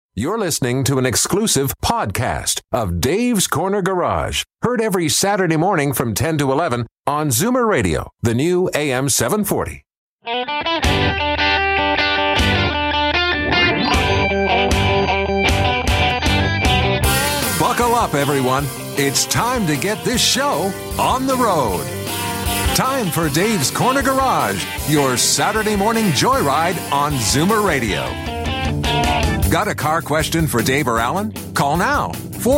You're listening to an exclusive podcast of Dave's Corner Garage. Heard every Saturday morning from 10 to 11 on Zoomer Radio, the new AM 740. Buckle up, everyone. It's time to get this show on the road. Time for Dave's Corner Garage, your Saturday morning joyride on Zoomer Radio. Got a car question for Dave or Alan? Call now,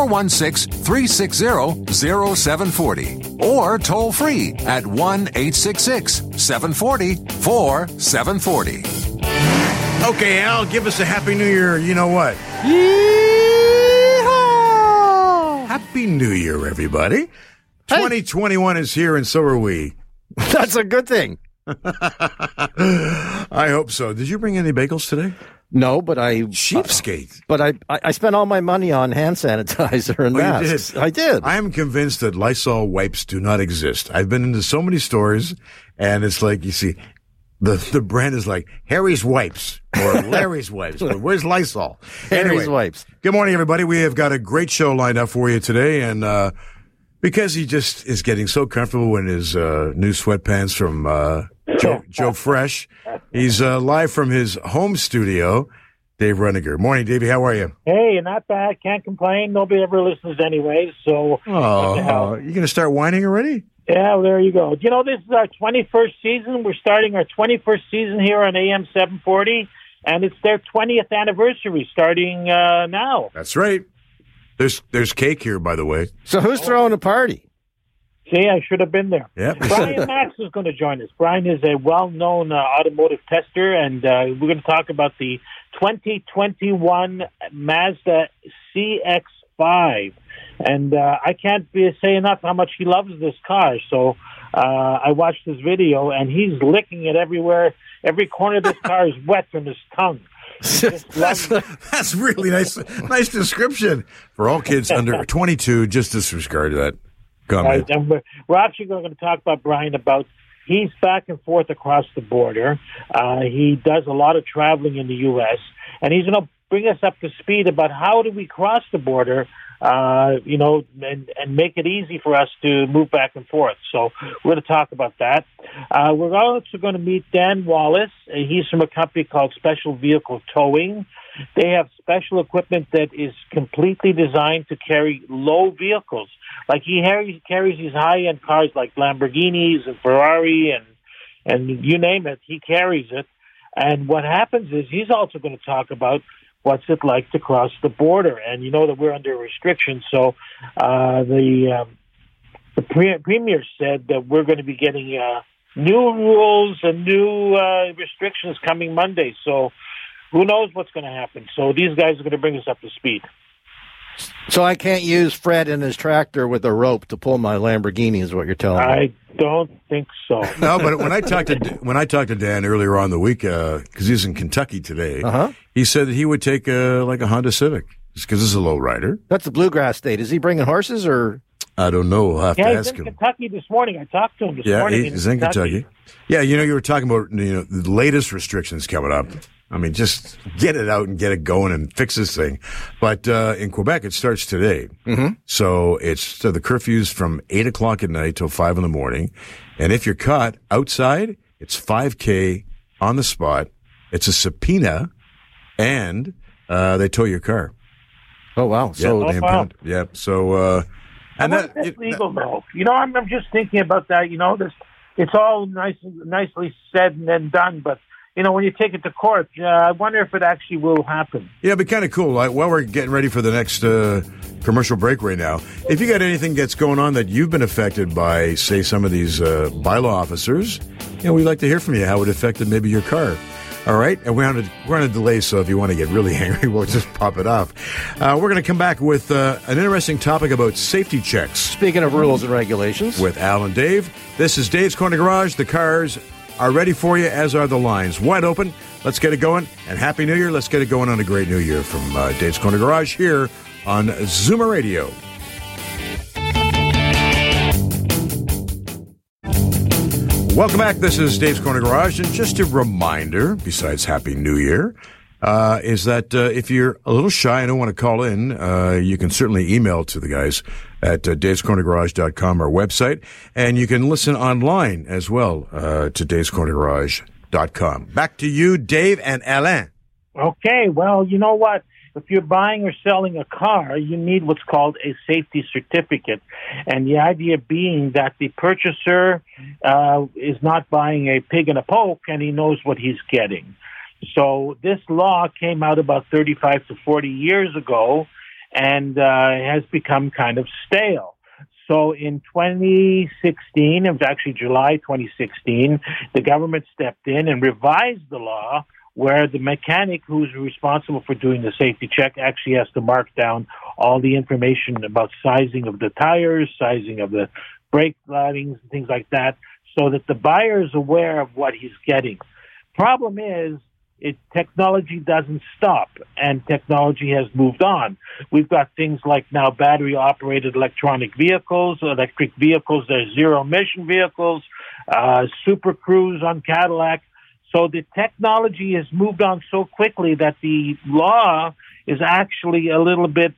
416-360-0740, or toll free at 1-866-740-4740. Okay, Al, give us a Happy New Year. You know what? Yeehaw! Happy New Year, everybody. 2021 is here, and so are we. That's a good thing. I hope so. Did you bring any bagels today? No, but I... Cheapskate. But I spent all my money on hand sanitizer and masks. You did? I did. I am convinced that Lysol wipes do not exist. I've been into so many stores, and it's like, you see, the brand is like Harry's Wipes or Larry's Wipes. But where's Lysol? Harry's Wipes. Good morning, everybody. We have got a great show lined up for you today, and because he just is getting so comfortable in his new sweatpants from Joe Fresh, he's live from his home studio, Dave Runiger. Morning, Davey. How are you? Hey, not bad. Can't complain. Nobody ever listens anyway, so... Oh, you going to start whining already? Yeah, well, there you go. You know, this is our 21st season. We're starting our 21st season here on AM 740, and it's their 20th anniversary starting now. That's right. There's cake here, by the way. So who's throwing a party? See, I should have been there. Yep. Brian Max is going to join us. Brian is a well-known automotive tester, and we're going to talk about the 2021 Mazda CX-5. And I can't say enough how much he loves this car. So I watched his video, and he's licking it everywhere. Every corner of this car is wet from his tongue. That's really nice description for all kids under 22. Just disregard that comment. And we're actually going to talk about Brian about he's back and forth across the border. He does a lot of traveling in the U.S., and he's going to bring us up to speed about how do we cross the border, and make it easy for us to move back and forth. So we're going to talk about that. We're also going to meet Dan Wallace. He's from a company called Special Vehicle Towing. They have special equipment that is completely designed to carry low vehicles. Like he carries these high-end cars like Lamborghinis and Ferrari and you name it, he carries it. And what happens is he's also going to talk about what's it like to cross the border. And you know that we're under restrictions, so the Premier said that we're going to be getting new rules and new restrictions coming Monday. So who knows what's going to happen. So these guys are going to bring us up to speed. So I can't use Fred and his tractor with a rope to pull my Lamborghini is what you're telling me. I don't think so. No, but when I talked to Dan earlier on the week, because he's in Kentucky today, he said that he would take a Honda Civic because it's a low rider. That's the bluegrass state. Is he bringing horses or? I don't know. I'll have to ask him. He's in Kentucky this morning. I talked to him this morning. Yeah, he's in Kentucky. Yeah, you were talking about the latest restrictions coming up. I mean, just get it out and get it going and fix this thing. But in Quebec, it starts today. Mm-hmm. So the curfew's from 8 o'clock at night till 5 in the morning. And if you're caught outside, it's $5,000 on the spot. It's a subpoena, and they tow your car. Oh, wow. So they impound. Yeah. So, and that's legal, though. I'm just thinking about that. It's all nicely said and then done, but when you take it to court, I wonder if it actually will happen. Yeah, it'd be kind of cool. While we're getting ready for the next commercial break right now, if you got anything that's going on that you've been affected by, say, some of these bylaw officers, we'd like to hear from you how it affected maybe your car. All right? And we're on a delay, so if you want to get really angry, we'll just pop it off. We're going to come back with an interesting topic about safety checks. Speaking of rules and regulations. With Al and Dave. This is Dave's Corner Garage. The cars are ready for you, as are the lines. Wide open. Let's get it going. And Happy New Year. Let's get it going on a great New Year from Dave's Corner Garage here on Zoomer Radio. Welcome back. This is Dave's Corner Garage. And just a reminder, besides Happy New Year, is that if you're a little shy and don't want to call in, you can certainly email to the guys at davescornergarage.com, our website, and you can listen online as well to davescornergarage.com. Back to you, Dave and Alain. Okay, well, you know what? If you're buying or selling a car, you need what's called a safety certificate. And the idea being that the purchaser is not buying a pig in a poke, and he knows what he's getting. So this law came out about 35 to 40 years ago and has become kind of stale. So in 2016, it was actually July 2016, the government stepped in and revised the law where the mechanic who's responsible for doing the safety check actually has to mark down all the information about sizing of the tires, sizing of the brake linings, and things like that, so that the buyer is aware of what he's getting. Problem is, technology doesn't stop, and technology has moved on. We've got things like now battery-operated electric vehicles, there's zero-emission vehicles, Super Cruise on Cadillac. So the technology has moved on so quickly that the law is actually a little bit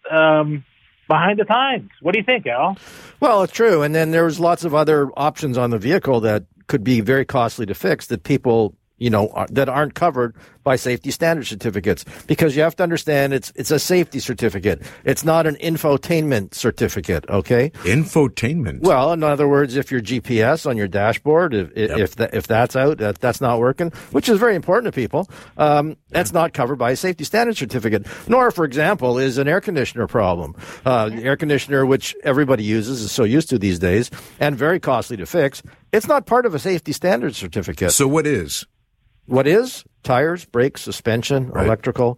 behind the times. What do you think, Al? Well, it's true. And then there's lots of other options on the vehicle that could be very costly to fix that people, that aren't covered by safety standard certificates, because you have to understand it's a safety certificate. It's not an infotainment certificate, okay? Infotainment? Well, in other words, if your GPS on your dashboard, if that's out, that's not working, which is very important to people, that's not covered by a safety standard certificate. Nor, for example, is an air conditioner problem. The air conditioner, which everybody uses, is so used to these days, and very costly to fix, it's not part of a safety standard certificate. So what is? What is? Tires, brakes, suspension, right. Electrical,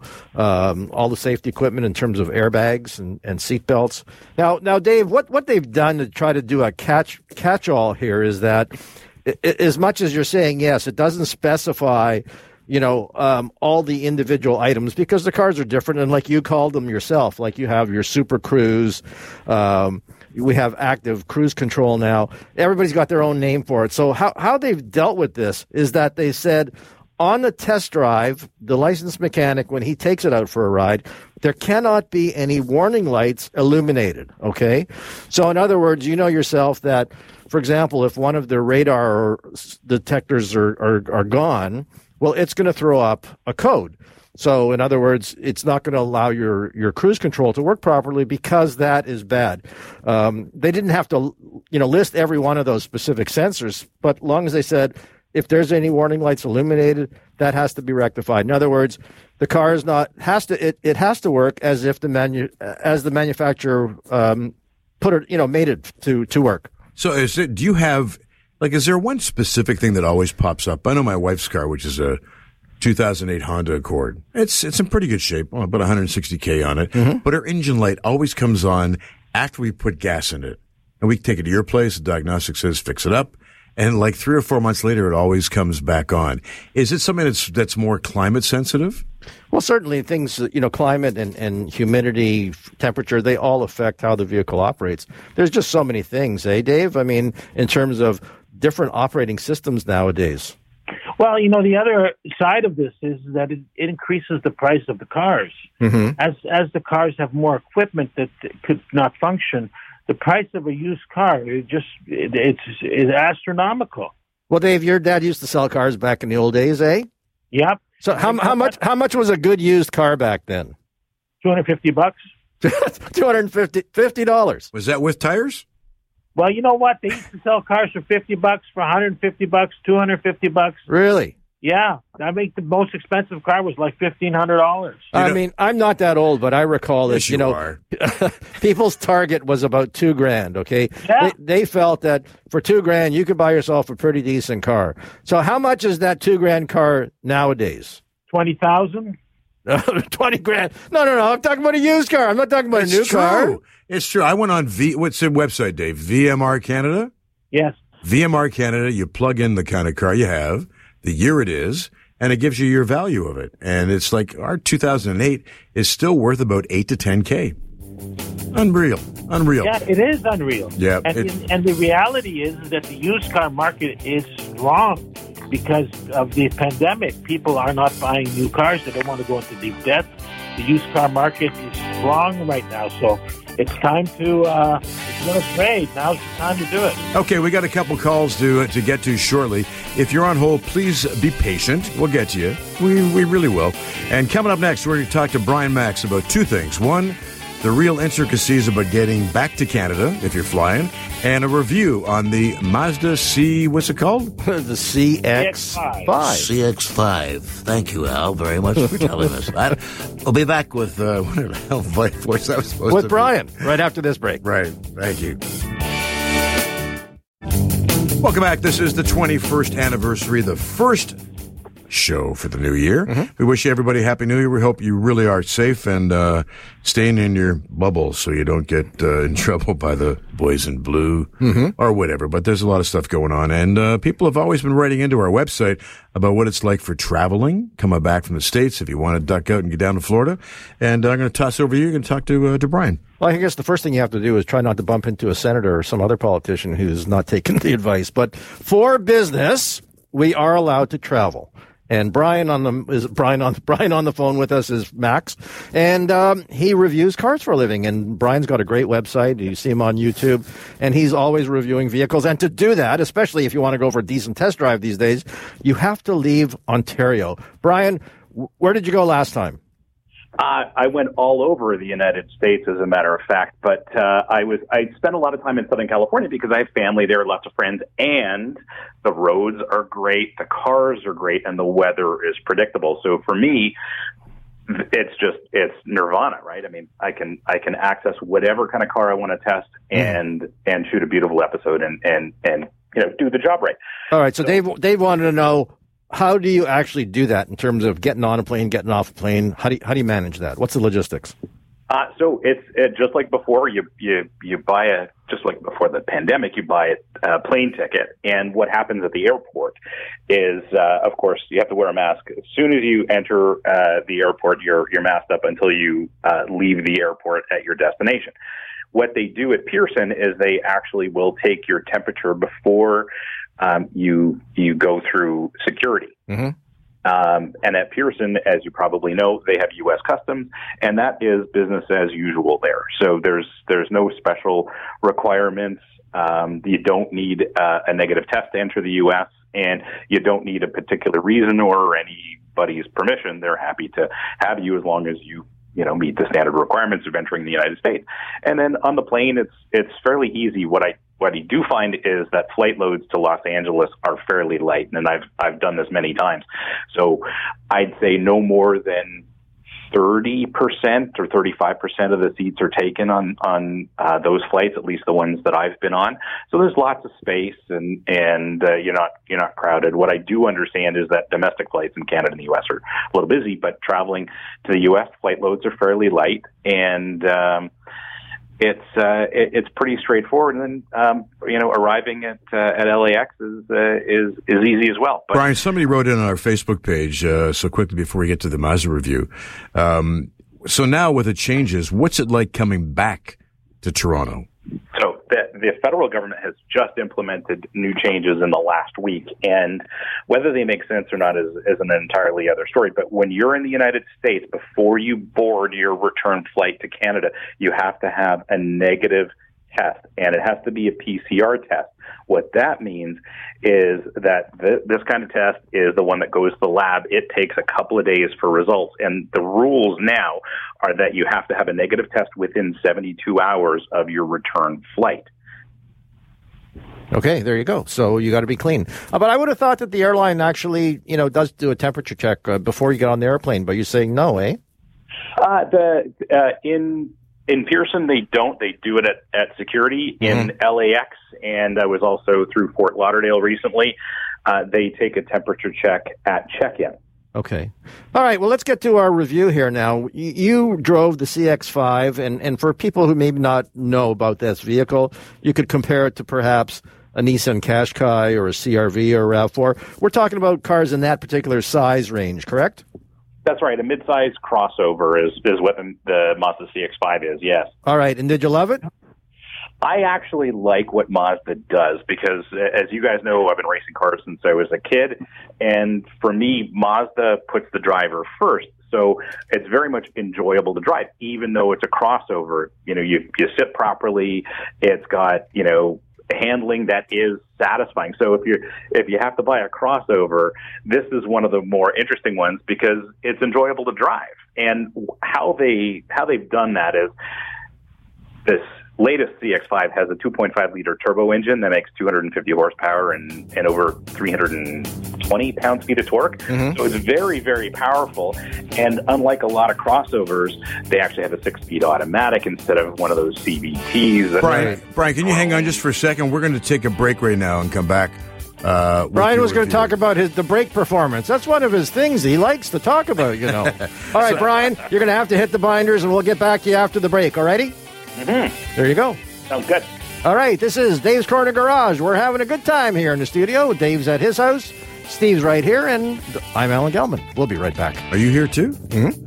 all the safety equipment in terms of airbags and seat belts. Now, Dave, what they've done to try to do a catch-all here is that, as much as you're saying, yes, it doesn't specify, all the individual items, because the cars are different, and like you called them yourself, like you have your Super Cruise, we have active cruise control now. Everybody's got their own name for it. So how they've dealt with this is that they said, on the test drive, the licensed mechanic, when he takes it out for a ride, there cannot be any warning lights illuminated, okay? So in other words, you know yourself that, for example, if one of the radar detectors are gone, well, it's going to throw up a code. So in other words, it's not going to allow your cruise control to work properly because that is bad. They didn't have to, list every one of those specific sensors, but as long as they said, if there's any warning lights illuminated, that has to be rectified. In other words, the car is it has to work as if the manufacturer put it, made it to work. So is there one specific thing that always pops up? I know my wife's car, which is a 2008 Honda Accord. It's in pretty good shape, about 160K on it, but her engine light always comes on after we put gas in it. And we take it to your place, the diagnostic says fix it up. And like 3 or 4 months later, it always comes back on. Is it something that's more climate sensitive? Well, certainly things, climate and humidity, temperature, they all affect how the vehicle operates. There's just so many things, Dave? I mean, in terms of different operating systems nowadays. Well, the other side of this is that it increases the price of the cars. Mm-hmm. As the cars have more equipment that could not function, the price of a used car is astronomical. Well, Dave, your dad used to sell cars back in the old days, eh? Yep. So how much was a good used car back then? $250. $250. Was that with tires? Well, you know what? They used to sell cars for $50, for $150, $250. Really? Yeah. I think the most expensive car was like $1,500. I mean, I'm not that old, but I recall that, people's target was about $2,000. Okay. Yeah. They felt that for $2,000, you could buy yourself a pretty decent car. So how much is that $2,000 car nowadays? $20,000. $20,000. No. I'm talking about a used car. I'm not talking about a new car. It's true. I went on what's the website, Dave? VMR Canada? Yes. VMR Canada, you plug in the kind of car you have, the year it is, and it gives you your value of it. And it's like our 2008 is still worth about $8 to $10K. Unreal. Yeah, it is unreal. Yeah. And the reality is that the used car market is strong. because of the pandemic, people are not buying new cars. They don't want to go into deep debt. The used car market is strong right now, so it's time to, if you want to trade, now's the time to do it. Okay, we got a couple calls to get to shortly. If you're on hold, please be patient. We'll get to you. We really will. And coming up next, we're going to talk to Brian Max about two things. One, the real intricacies about getting back to Canada if you're flying, and a review on the Mazda C, what's it called? The CX-5. CX-5. Thank you, Al, very much for telling us that. We'll be back with, whatever the hell voice that was supposed to be. With Brian, right after this break. Right. Thank you. Welcome back. This is the 21st anniversary, the first show for the new year. Mm-hmm. We wish you everybody a happy new year. We hope you really are safe and staying in your bubble so you don't get in trouble by the boys in blue or whatever. But there's a lot of stuff going on, and people have always been writing into our website about what it's like for traveling, coming back from the States if you want to duck out and get down to Florida. And I'm going to toss over to you. You're going to talk to Brian. Well, I guess the first thing you have to do is try not to bump into a senator or some other politician who's not taking the advice. But for business, we are allowed to travel. And Brian on the phone with us is Max, and he reviews cars for a living. And Brian's got a great website. You see him on YouTube, and he's always reviewing vehicles. And to do that, especially if you want to go for a decent test drive these days, you have to leave Ontario. Brian, where did you go last time? I went all over the United States, as a matter of fact, but I spent a lot of time in Southern California because I have family there, lots of friends, and the roads are great, the cars are great, and the weather is predictable. So for me, it's nirvana, right? I mean, I can access whatever kind of car I want to test and shoot a beautiful episode and do the job right. All right. So Dave wanted to know, how do you actually do that in terms of getting on a plane, getting off a plane? How do you manage that? What's the logistics? So it's just like before. You buy just like before the pandemic, you buy a plane ticket, and what happens at the airport is, of course, you have to wear a mask as soon as you enter the airport. You're masked up until you leave the airport at your destination. What they do at Pearson is they actually will take your temperature before you go through security. Mm-hmm. And at Pearson, as you probably know, they have U.S. Customs, and that is business as usual there. So there's no special requirements. You don't need a negative test to enter the U.S., and you don't need a particular reason or anybody's permission. They're happy to have you as long as you meet the standard requirements of entering the United States. And then on the plane, it's fairly easy. What I do find is that flight loads to Los Angeles are fairly light, and I've done this many times. So I'd say no more than 30% or 35% of the seats are taken on those flights, at least the ones that I've been on. So there's lots of space, and you're not crowded. What I do understand is that domestic flights in Canada and the U.S. are a little busy, but traveling to the U.S., flight loads are fairly light, and it's pretty straightforward. And then arriving at LAX is easy as well. But Brian, somebody wrote in on our Facebook page so quickly before we get to the Mazda review. So now with the changes, what's it like coming back to Toronto? So the federal government has just implemented new changes in the last week, and whether they make sense or not is an entirely other story. But when you're in the United States, before you board your return flight to Canada, you have to have a negative test, and it has to be a PCR test. What that means is that this kind of test is the one that goes to the lab. It takes a couple of days for results, and the rules now are that you have to have a negative test within 72 hours of your return flight. Okay, there you go. So you got to be clean. But I would have thought that the airline actually, does do a temperature check before you get on the airplane. But you're saying no, eh? In Pearson, they don't. They do it at security. In LAX, and I was also through Fort Lauderdale recently, they take a temperature check at check-in. Okay. All right. Well, let's get to our review here now. You drove the CX-5, and for people who maybe not know about this vehicle, you could compare it to perhaps a Nissan Qashqai or a CR-V or a RAV4. We're talking about cars in that particular size range, correct? That's right. A mid-size crossover is what the Mazda CX-5 is, yes. All right. And did you love it? I actually like what Mazda does because, as you guys know, I've been racing cars since I was a kid. And for me, Mazda puts the driver first. So it's very much enjoyable to drive, even though it's a crossover. You sit properly. It's got, handling that is satisfying. So if you have to buy a crossover, this is one of the more interesting ones because it's enjoyable to drive. And how they've done that is this latest CX-5 has a 2.5-liter turbo engine that makes 250 horsepower and over 320 pound-feet of torque. Mm-hmm. So it's very, very powerful. And unlike a lot of crossovers, they actually have a 6-speed automatic instead of one of those CVTs. Brian, can you hang on just for a second? We're going to take a break right now and come back. Brian was going to talk about the brake performance. That's one of his things he likes to talk about, All right, Brian, you're going to have to hit the binders, and we'll get back to you after the break, all righty? Mm-hmm. There you go. Sounds good. All right, this is Dave's Corner Garage. We're having a good time here in the studio. Dave's at his house. Steve's right here, and I'm Alan Gelman. We'll be right back. Are you here too? Mm-hmm.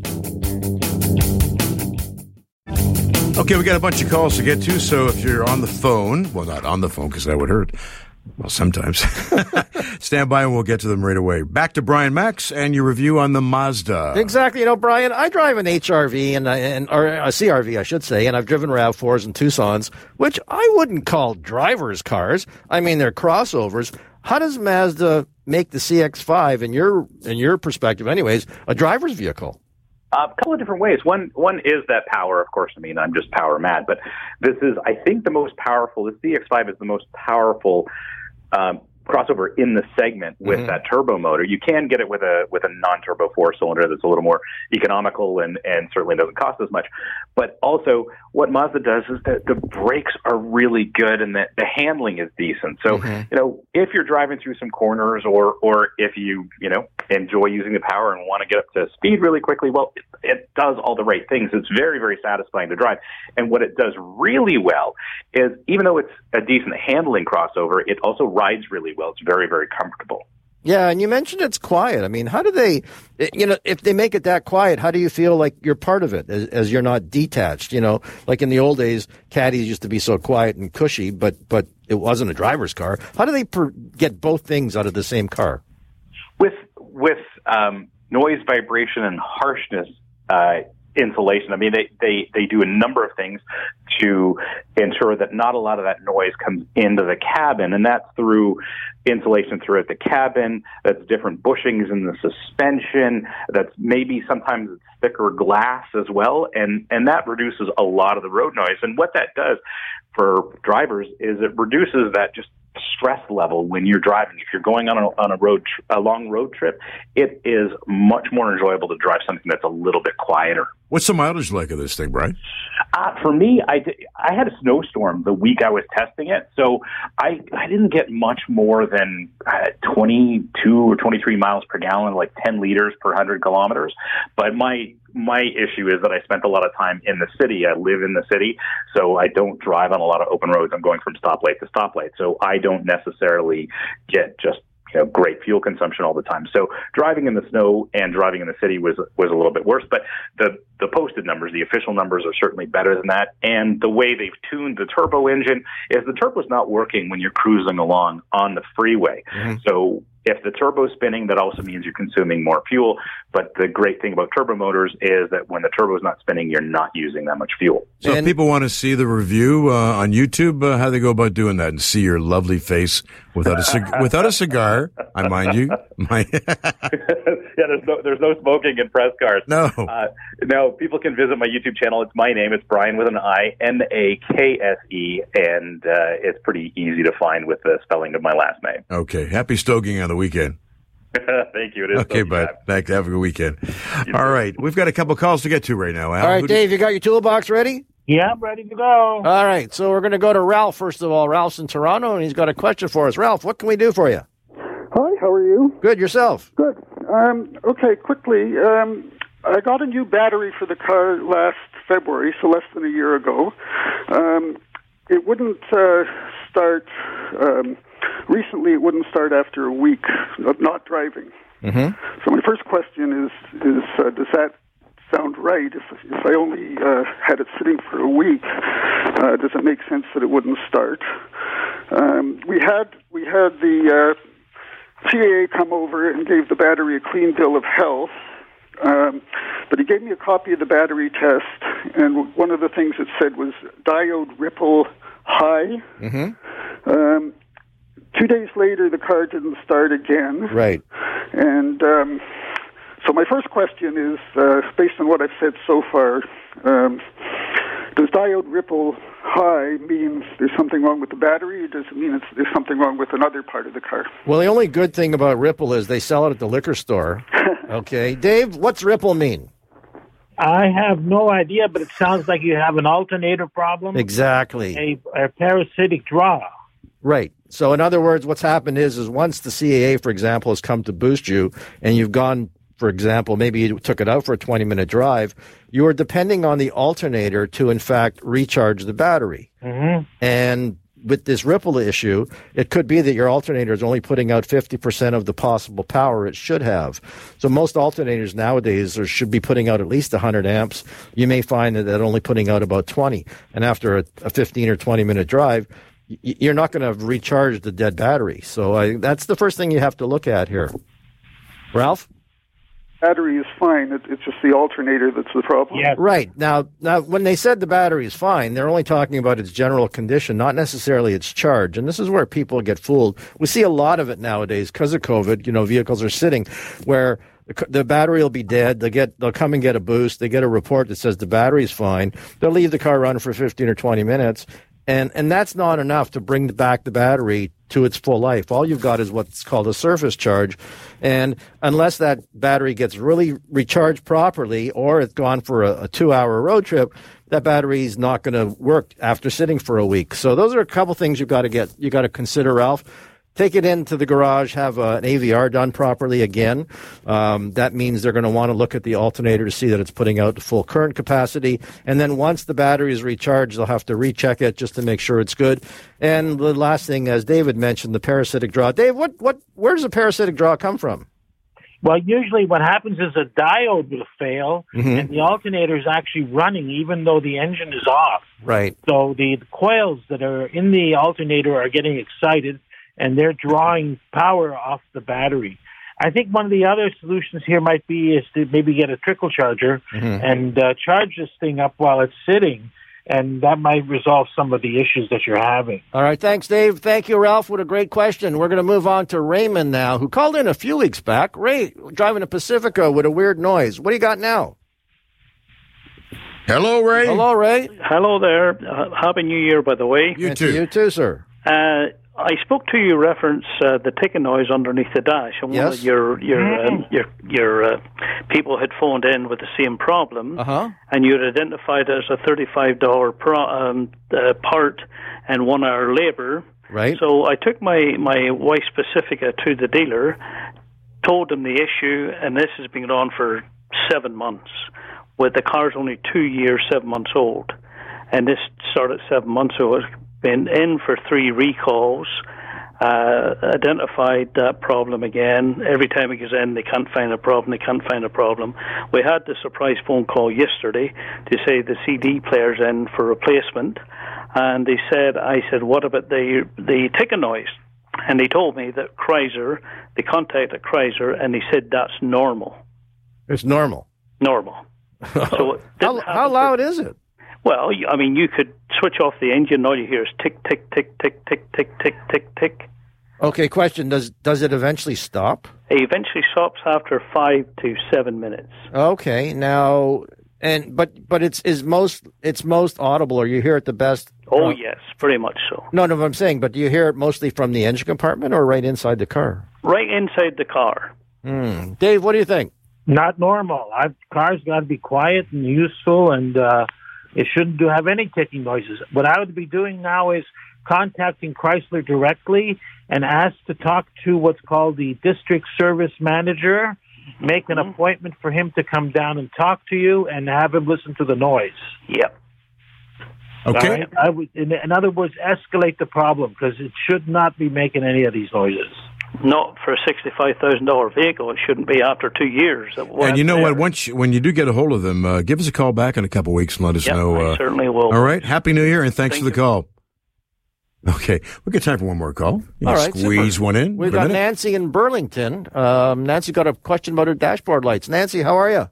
Okay, we got a bunch of calls to get to, so if you're on the phone, well, not on the phone because that would hurt. Well, sometimes. Stand by and we'll get to them right away. Back to Brian Max and your review on the Mazda. Exactly. Brian, I drive an HRV or a CRV, I should say, and I've driven RAV4s and Tucsons, which I wouldn't call driver's cars. I mean, they're crossovers. How does Mazda make the CX-5, in your perspective anyways, a driver's vehicle? A couple of different ways. One is that power, of course. I mean, I'm just power mad, but this is, I think, the most powerful. The CX-5 is the most powerful crossover in the segment with that turbo motor. You can get it with a non-turbo 4-cylinder that's a little more economical and certainly doesn't cost as much. But also, what Mazda does is that the brakes are really good and the handling is decent. So, if you're driving through some corners or if you enjoy using the power and want to get up to speed really quickly, well, it does all the right things. It's very, very satisfying to drive. And what it does really well is, even though it's a decent handling crossover, it also rides really well. It's very, very comfortable. Yeah, and you mentioned it's quiet. I mean, how do they, if they make it that quiet, how do you feel like you're part of it as you're not detached? Like in the old days, caddies used to be so quiet and cushy, but it wasn't a driver's car. How do they get both things out of the same car? With noise, vibration, and harshness insulation. I mean, they do a number of things to ensure that not a lot of that noise comes into the cabin, and that's through insulation throughout the cabin, that's different bushings in the suspension, that's maybe sometimes it's thicker glass as well, and that reduces a lot of the road noise. And what that does for drivers is it reduces that just stress level when you're driving. If you're going on a long road trip, it is much more enjoyable to drive something that's a little bit quieter. What's the mileage like of this thing, Brian? For me, I had a snowstorm the week I was testing it, so I didn't get much more than 22 or 23 miles per gallon, like 10 liters per 100 kilometers. But my issue is that I spent a lot of time in the city. I live in the city, so I don't drive on a lot of open roads. I'm going from stoplight to stoplight, so I don't necessarily get just great fuel consumption all the time. So driving in the snow and driving in the city was a little bit worse, but the posted numbers, the official numbers, are certainly better than that. And the way they've tuned the turbo engine is the turbo's not working when you're cruising along on the freeway. Mm-hmm. So if the turbo's spinning, that also means you're consuming more fuel. But the great thing about turbo motors is that when the turbo's not spinning, you're not using that much fuel. So if people want to see the review on YouTube, how do they go about doing that and see your lovely face without a cigar? I mind you. Yeah, there's no smoking in press cars. No. No, people can visit my YouTube channel. It's my name. It's Brian with an I, Makse, and it's pretty easy to find with the spelling of my last name. Okay. Happy stoking on the weekend. Thank you. It is okay, bud. Thanks. Have a good weekend. All right. We've got a couple calls to get to right now, Al. All right, Dave, you got your toolbox ready? Yeah, I'm ready to go. All right. So we're going to go to Ralph, first of all. Ralph's in Toronto, and he's got a question for us. Ralph, what can we do for you? Hi, how are you? Good. Yourself? Good. Okay, quickly. I got a new battery for the car last February, so less than a year ago. It wouldn't start... recently, it wouldn't start after a week of not driving. Mm-hmm. So my first question is does that sound right. If I only had it sitting for a week, does it make sense that it wouldn't start? We had the CAA come over and gave the battery a clean bill of health. But he gave me a copy of the battery test, and one of the things it said was diode ripple high. Mm-hmm. 2 days later, the car didn't start again. Right. And so my first question is, based on what I've said so far, does diode ripple high mean there's something wrong with the battery, or does it mean there's something wrong with another part of the car? Well, the only good thing about Ripple is they sell it at the liquor store. Okay. Dave, what's Ripple mean? I have no idea, but it sounds like you have an alternator problem. Exactly. A parasitic draw. Right. So in other words, what's happened is once the CAA, for example, has come to boost you and you've gone, for example, maybe you took it out for a 20-minute drive, you are depending on the alternator to, in fact, recharge the battery. Mm-hmm. And with this Ripple issue, it could be that your alternator is only putting out 50% of the possible power it should have. So most alternators nowadays should be putting out at least 100 amps. You may find that they're only putting out about 20. And after a 15 or 20-minute drive, you're not going to recharge the dead battery. So that's the first thing you have to look at here. Ralph? Battery is fine. It's just the alternator that's the problem. Yeah. Right. Now, when they said the battery is fine, they're only talking about its general condition, not necessarily its charge. And this is where people get fooled. We see a lot of it nowadays because of COVID. Vehicles are sitting where the battery will be dead. They'll come and get a boost. They get a report that says the battery is fine. They'll leave the car running for 15 or 20 minutes. And that's not enough to bring back the battery to its full life. All you've got is what's called a surface charge. And unless that battery gets really recharged properly or it's gone for a 2-hour road trip, that battery is not going to work after sitting for a week. So those are a couple things you got to consider, Ralph. Take it into the garage, have an AVR done properly again. That means they're going to want to look at the alternator to see that it's putting out the full current capacity. And then once the battery is recharged, they'll have to recheck it just to make sure it's good. And the last thing, as David mentioned, the parasitic draw. Dave, where does a parasitic draw come from? Well, usually what happens is a diode will fail, and the alternator is actually running even though the engine is off. Right. So the coils that are in the alternator are getting excited, and they're drawing power off the battery. I think one of the other solutions here might be is to maybe get a trickle charger and charge this thing up while it's sitting, and that might resolve some of the issues that you're having. All right, thanks, Dave. Thank you, Ralph. What a great question. We're going to move on to Raymond now, who called in a few weeks back. Ray, driving a Pacifica with a weird noise. What do you got now? Hello, Ray. Hello, Ray. Hello there. Happy New Year, by the way. You too. You too, sir. I spoke to you reference the ticking noise underneath the dash, and one of your people had phoned in with the same problem, and you had identified it as a $35 part and 1 hour labor. Right. So I took my wife's Pacifica to the dealer, told him the issue, and this has been on for 7 months. With the car's only 2 years, 7 months old, and this started 7 months ago. Been in for 3 recalls, identified that problem again. Every time it goes in, they can't find a problem, We had the surprise phone call yesterday to say the CD player's in for replacement, and I said, what about the ticking noise? And they told me that Chrysler, they contacted Chrysler, and they said that's normal. It's normal. Normal. So how loud is it? Well, I mean, you could switch off the engine, all you hear is tick, tick, tick, tick, tick, tick, tick, tick, tick. Okay, question, does it eventually stop? It eventually stops after 5 to 7 minutes. Okay, now, but it's most audible, or you hear it the best? Oh, yes, pretty much so. No, what I'm saying, but do you hear it mostly from the engine compartment or right inside the car? Right inside the car. Dave, what do you think? Not normal. Cars got to be quiet and useful, and it shouldn't have any ticking noises. What I would be doing now is contacting Chrysler directly and ask to talk to what's called the district service manager, make an appointment for him to come down and talk to you and have him listen to the noise. Yep. Okay. Right? I would, in other words, escalate the problem because it should not be making any of these noises. Not for a $65,000 vehicle. It shouldn't be after 2 years. And you know what? When you do get a hold of them, give us a call back in a couple of weeks and let us know. I certainly will. All right. Happy New Year, and thanks for the call. Okay, we got time for one more call. All right, squeeze super. one in. We've got Nancy in Burlington. Nancy got a question about her dashboard lights. Nancy, how are you?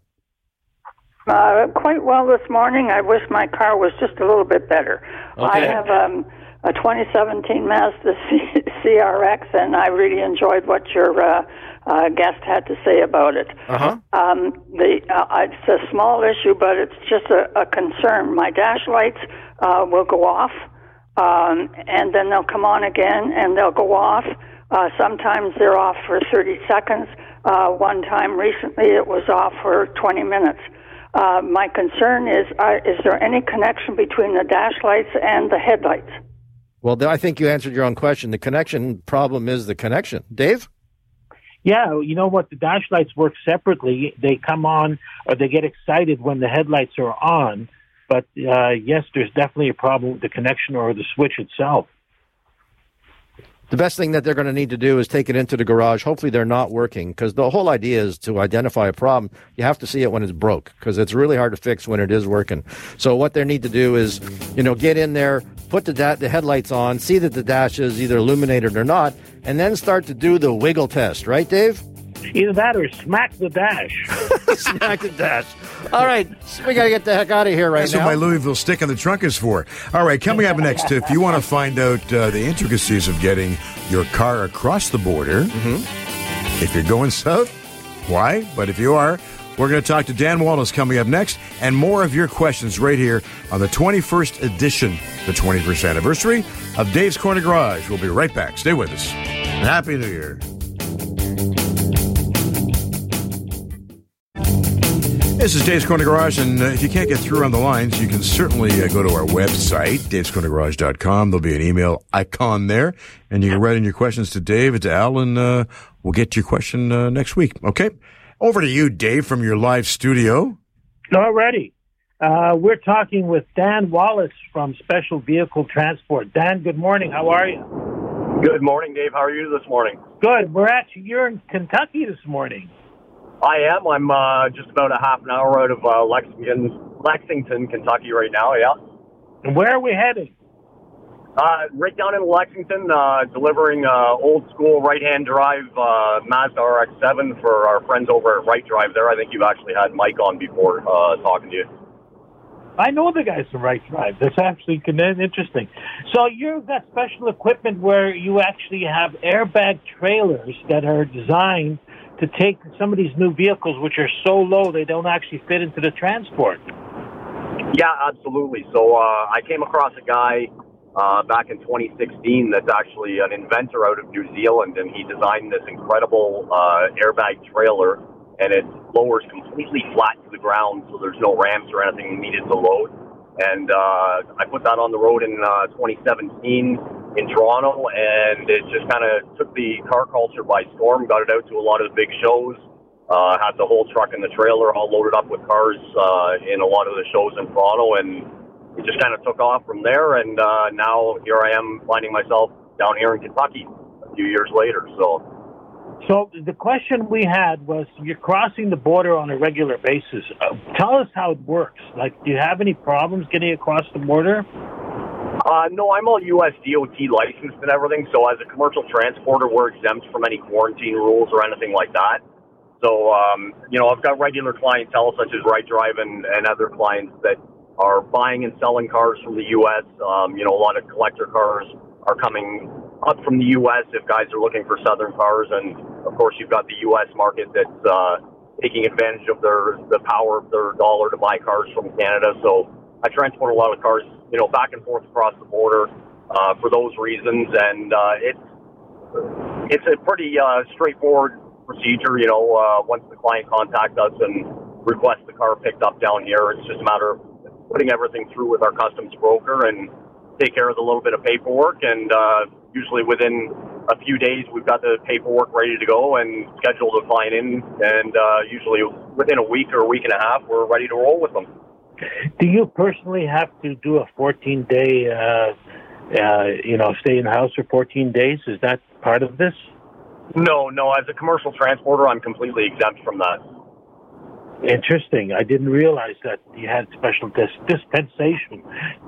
Quite well this morning. I wish my car was just a little bit better. Okay. I have a 2017 Mazda CRX, and I really enjoyed what your guest had to say about it. It's a small issue, but it's just a concern. My dash lights will go off, and then they'll come on again, and they'll go off. Sometimes they're off for 30 seconds. One time recently, it was off for 20 minutes. My concern is there any connection between the dash lights and the headlights? Well, I think you answered your own question. The connection problem is the connection. Dave? Yeah, you know what? The dash lights work separately. They come on or they get excited when the headlights are on. But, yes, there's definitely a problem with the connection or the switch itself. The best thing that they're going to need to do is take it into the garage. Hopefully they're not working, because the whole idea is to identify a problem. You have to see it when it's broke, because it's really hard to fix when it is working. So what they need to do is, get in there, put the headlights on, see that the dash is either illuminated or not, and then start to do the wiggle test. Right, Dave? Either that or smack the dash. Smack the dash. All right, we got to get the heck out of here That's now. That's what my Louisville stick in the trunk is for. All right, coming up next, if you want to find out the intricacies of getting your car across the border, if you're going south, why? But if you are, we're going to talk to Dan Wallace coming up next, and more of your questions right here on the 21st edition, the 21st anniversary of Dave's Corner Garage. We'll be right back. Stay with us. Happy New Year. This is Dave's Corner Garage, and if you can't get through on the lines, you can certainly go to our website, davescornergarage.com. There'll be an email icon there, and you can write in your questions to Dave and to Al, and we'll get to your question next week. Okay? Over to you, Dave, from your live studio. Alrighty. We're talking with Dan Wallace from Special Vehicle Transport. Dan, good morning. How are you? Good morning, Dave. How are you this morning? Good. You're in Kentucky this morning. I am. I'm just about a half an hour out of Lexington, Kentucky right now, yeah. And where are we heading? Right down in Lexington, delivering old school right-hand drive Mazda RX-7 for our friends over at Right Drive there. I think you've actually had Mike on before talking to you. I know the guys from Right Drive. That's actually interesting. So you've got special equipment where you actually have airbag trailers that are designed to take some of these new vehicles, which are so low they don't actually fit into the transport. Yeah, absolutely. So I came across a guy back in 2016 that's actually an inventor out of New Zealand, and he designed this incredible airbag trailer, and it lowers completely flat to the ground, so there's no ramps or anything needed to load. And I put that on the road in 2017 in Toronto, and it just kind of took the car culture by storm, got it out to a lot of the big shows, had the whole truck and the trailer all loaded up with cars in a lot of the shows in Toronto, and it just kind of took off from there, and now here I am finding myself down here in Kentucky a few years later. So the question we had was, you're crossing the border on a regular basis. Tell us how it works. Like, do you have any problems getting across the border? No, I'm all U.S. DOT licensed and everything, so as a commercial transporter, we're exempt from any quarantine rules or anything like that. So, I've got regular clientele such as Right Drive and other clients that are buying and selling cars from the U.S. A lot of collector cars are coming up from the U.S. if guys are looking for Southern cars, and of course you've got the U.S. market that's taking advantage of the power of their dollar to buy cars from Canada. So I transport a lot of cars, back and forth across the border for those reasons, and it's a pretty straightforward procedure. Once the client contacts us and requests the car picked up down here, it's just a matter of putting everything through with our customs broker and take care of the little bit of paperwork, and usually within a few days we've got the paperwork ready to go and scheduled to fly in, and usually within a week or a week and a half we're ready to roll with them. Do you personally have to do a 14-day, stay in the house for 14 days? Is that part of this? No. As a commercial transporter, I'm completely exempt from that. Interesting. I didn't realize that you had special dispensation.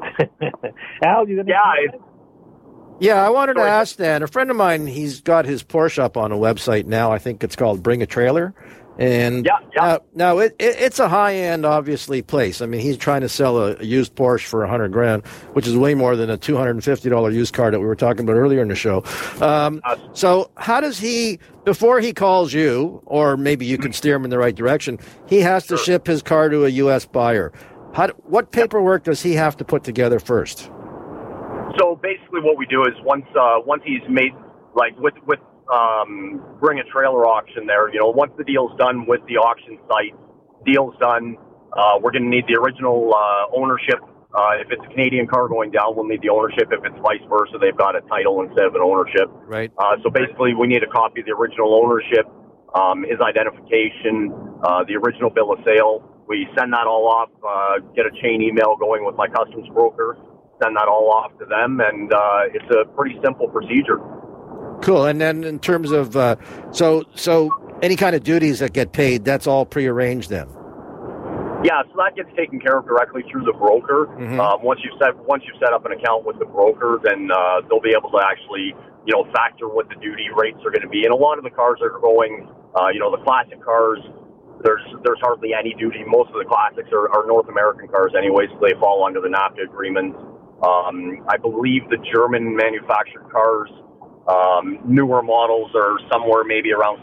Al, you going to? Yeah, I wanted to ask Dan. A friend of mine, he's got his Porsche up on a website now. I think it's called Bring a Trailer. And now it's a high-end, obviously, place. I mean, he's trying to sell a used Porsche for $100,000, which is way more than a $250 used car that we were talking about earlier in the show. So how does he, before he calls you, or maybe you can steer him in the right direction, he has to ship his car to a U.S. buyer. What paperwork does he have to put together first? So basically what we do is once he's made, like with Bring a Trailer auction there, once the deal's done with the auction site, deal's done, we're going to need the original ownership. If it's a Canadian car going down, we'll need the ownership. If it's vice versa, they've got a title instead of an ownership. Right. So basically we need a copy of the original ownership, his identification, the original bill of sale. We send that all off, get a chain email going with my customs broker, send that all off to them, and it's a pretty simple procedure. Cool. And then in terms of so any kind of duties that get paid, that's all prearranged then. Yeah, so that gets taken care of directly through the broker. Mm-hmm. Once you've set up an account with the broker, then they'll be able to actually factor what the duty rates are going to be. And a lot of the cars that are going, the classic cars, there's hardly any duty. Most of the classics are North American cars anyway, so they fall under the NAFTA agreements. I believe the German manufactured cars, newer models are somewhere maybe around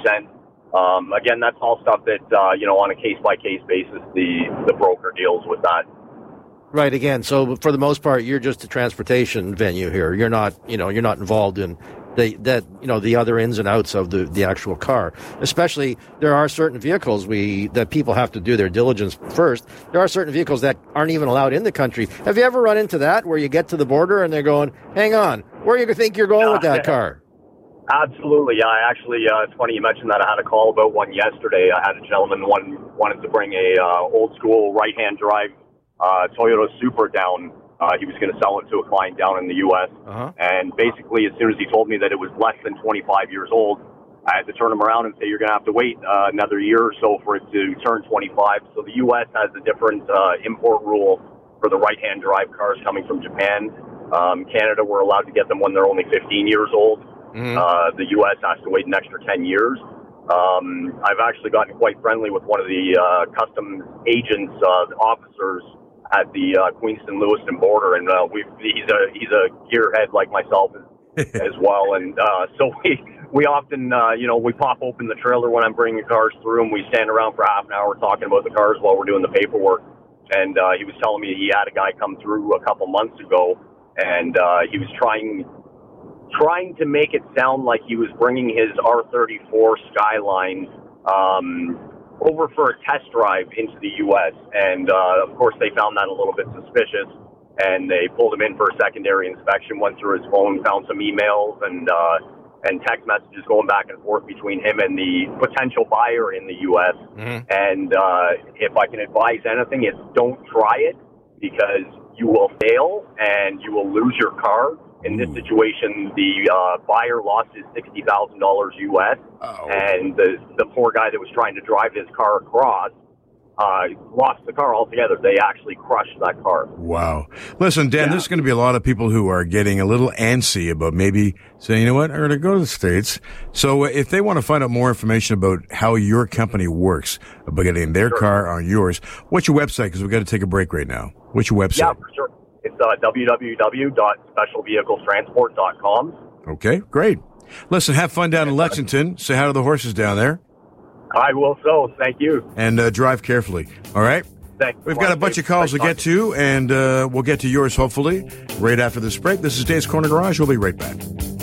6%. Again, that's all stuff that, on a case-by-case basis, the broker deals with that. Right. Again, so for the most part, you're just a transportation venue here. You're not involved in the other ins and outs of the actual car. Especially, there are certain vehicles that people have to do their diligence first. There are certain vehicles that aren't even allowed in the country. Have you ever run into that where you get to the border and they're going, hang on, where do you think you're going with that car? Absolutely. I actually, it's funny you mentioned that. I had a call about one yesterday. I had a gentleman wanted to bring a old school right-hand drive Toyota Supra down. He was going to sell it to a client down in the U.S. Uh-huh. And basically, as soon as he told me that it was less than 25 years old, I had to turn him around and say, you're going to have to wait another year or so for it to turn 25. So the U.S. has a different import rule for the right-hand drive cars coming from Japan. Canada, we're allowed to get them when they're only 15 years old. Mm-hmm. The U.S. has to wait an extra 10 years. I've actually gotten quite friendly with one of the customs agents, officers at the Queenston-Lewiston border, and he's a gearhead like myself as well. And so we often, we pop open the trailer when I'm bringing cars through, and we stand around for half an hour talking about the cars while we're doing the paperwork. And he was telling me he had a guy come through a couple months ago, and he was trying to make it sound like he was bringing his R34 Skyline over for a test drive into the U.S. And, of course, they found that a little bit suspicious, and they pulled him in for a secondary inspection, went through his phone, found some emails and text messages going back and forth between him and the potential buyer in the U.S. Mm-hmm. And if I can advise anything, it's don't try it, because you will fail and you will lose your car. In this situation, the buyer lost his $60,000 U.S., and the poor guy that was trying to drive his car across lost the car altogether. They actually crushed that car. Wow. Listen, Dan, there's going to be a lot of people who are getting a little antsy about maybe saying, you know what, I'm going to go to the States. So if they want to find out more information about how your company works, about getting their car on yours, what's your website? Because we've got to take a break right now. What's your website? Yeah, for sure. It's www.specialvehiclestransport.com. Okay, great. Listen, have fun down in Lexington. Say hi to the horses down there. I will so. Thank you. And drive carefully. All right? Thanks. We've got a bunch of calls to get to, and we'll get to yours, hopefully, right after this break. This is Dave's Corner Garage. We'll be right back.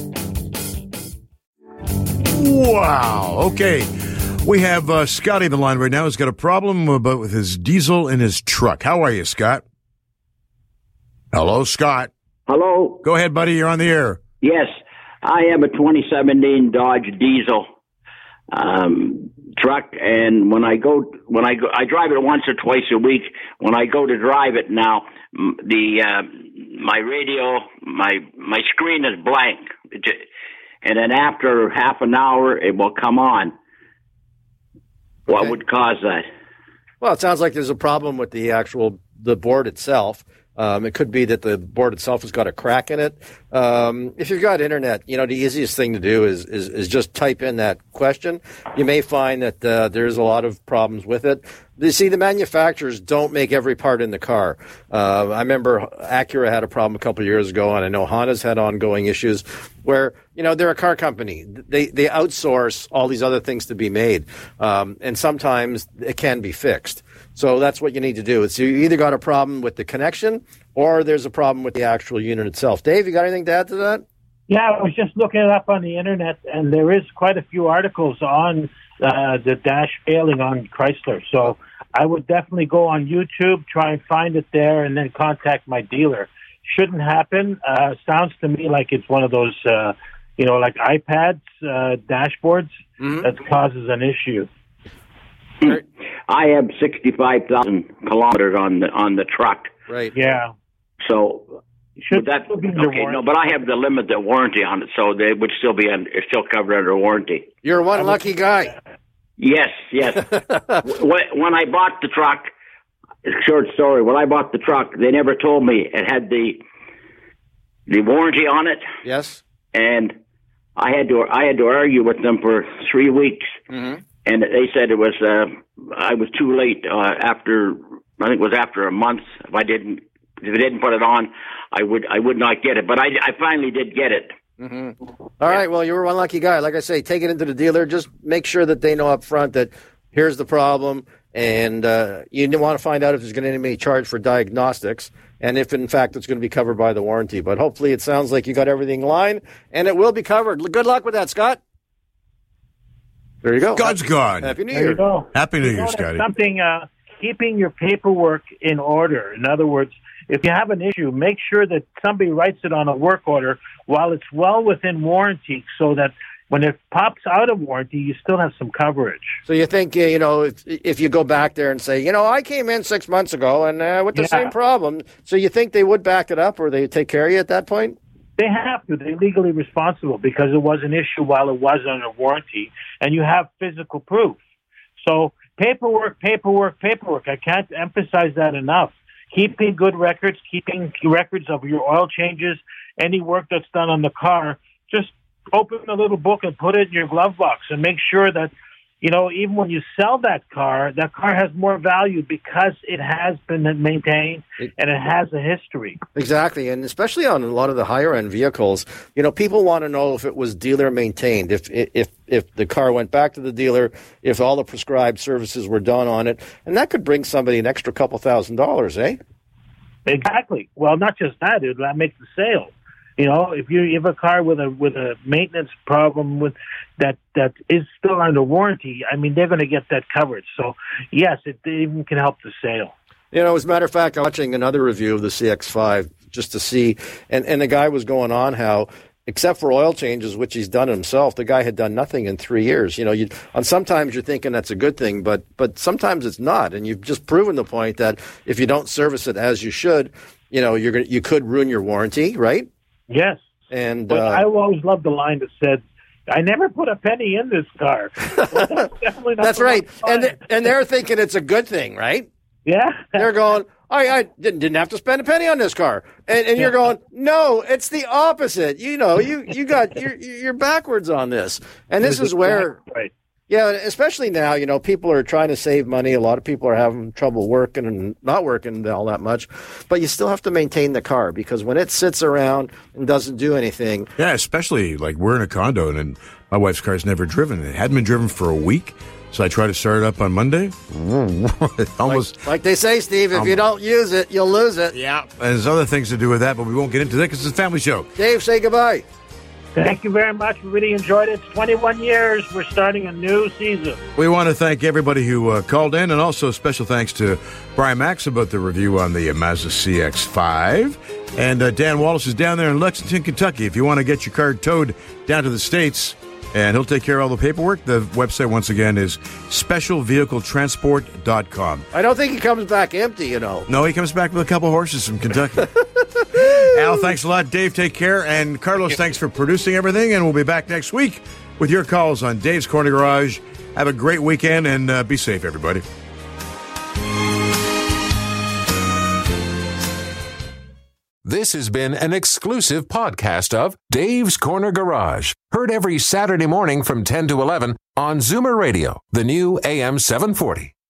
Wow. Okay. We have Scotty on the line right now. He's got a problem with his diesel in his truck. How are you, Scott? Hello, Scott. Hello. Go ahead, buddy. You're on the air. Yes, I have a 2017 Dodge diesel truck, and when I drive it once or twice a week. When I go to drive it now, my radio, my screen is blank. and then after half an hour it will come on. What would cause that? Well, it sounds like there's a problem with the board itself. It could be that the board itself has got a crack in it. If you've got internet, the easiest thing to do is just type in that question. You may find that there's a lot of problems with it. You see, the manufacturers don't make every part in the car. I remember Acura had a problem a couple of years ago, and I know Honda's had ongoing issues where, they're a car company. They outsource all these other things to be made, and sometimes it can be fixed. So that's what you need to do. It's you either got a problem with the connection or there's a problem with the actual unit itself. Dave, you got anything to add to that? Yeah, I was just looking it up on the internet, and there is quite a few articles on the dash failing on Chrysler. So I would definitely go on YouTube, try and find it there, and then contact my dealer. Shouldn't happen. Sounds to me like it's one of those, like iPads, dashboards that causes an issue. I have 65,000 kilometers on the truck. Right. Yeah. So should that be okay? No, but I have the limited warranty on it, so they would still be still covered under warranty. You're one lucky guy. Yes. When I bought the truck, short story. When I bought the truck, they never told me it had the warranty on it. Yes. And I had to argue with them for 3 weeks. Mm-hmm. And they said it was I was too late after I think it was after a month. If I didn't put it on, I would not get it. But I finally did get it. Mm-hmm. All right. Well, you were one lucky guy. Like I say, take it into the dealer. Just make sure that they know up front that here's the problem, and you want to find out if there's going to be charge for diagnostics, and if in fact it's going to be covered by the warranty. But hopefully, it sounds like you got everything in line, and it will be covered. Good luck with that, Scott. There you go. God's gone. Happy New There Year. you go. Happy New Year, Scotty. Something, keeping your paperwork in order. In other words, if you have an issue, make sure that somebody writes it on a work order while it's well within warranty so that when it pops out of warranty, you still have some coverage. So you think, if you go back there and say, I came in 6 months ago and with the same problem, so you think they would back it up or they take care of you at that point? They have to. They're legally responsible because it was an issue while it was under warranty, and you have physical proof. So paperwork. I can't emphasize that enough. Keeping good records, keeping records of your oil changes, any work that's done on the car, just open a little book and put it in your glove box and make sure that, even when you sell that car has more value because it has been maintained and it has a history. Exactly. And especially on a lot of the higher end vehicles, people want to know if it was dealer maintained, if the car went back to the dealer, if all the prescribed services were done on it. And that could bring somebody an extra couple $1,000s, eh? Exactly. Well, not just that, that makes the sale. If you have a car with a maintenance problem that is still under warranty, they're going to get that covered. So, yes, it even can help the sale. As a matter of fact, I'm watching another review of the CX-5 just to see, and the guy was going on how, except for oil changes, which he's done himself, the guy had done nothing in 3 years. Sometimes you're thinking that's a good thing, but sometimes it's not, and you've just proven the point that if you don't service it as you should, you could ruin your warranty, right? Yes. And but I always loved the line that said, I never put a penny in this car. Well, that's definitely not that's right. And they're thinking it's a good thing, right? Yeah. They're going, I didn't have to spend a penny on this car. And you're going, no, it's the opposite. You're backwards on this. And this is where, right. Yeah, especially now, people are trying to save money. A lot of people are having trouble working and not working all that much. But you still have to maintain the car because when it sits around and doesn't do anything. Yeah, especially like we're in a condo and my wife's car's never driven. It hadn't been driven for a week. So I tried to start it up on Monday. Almost like they say, Steve, if you don't use it, you'll lose it. Yeah. And there's other things to do with that, but we won't get into that because it's a family show. Dave, say goodbye. Thank you very much. We really enjoyed it. It's 21 years. We're starting a new season. We want to thank everybody who called in, and also special thanks to Brian Max about the review on the Mazda CX-5. And Dan Wallace is down there in Lexington, Kentucky. If you want to get your car towed down to the States, and he'll take care of all the paperwork. The website, once again, is specialvehicletransport.com. I don't think he comes back empty, No, he comes back with a couple horses from Kentucky. Al, thanks a lot. Dave, take care. And Carlos, thanks for producing everything. And we'll be back next week with your calls on Dave's Corner Garage. Have a great weekend and be safe, everybody. This has been an exclusive podcast of Dave's Corner Garage. Heard every Saturday morning from 10 to 11 on Zoomer Radio, the new AM 740.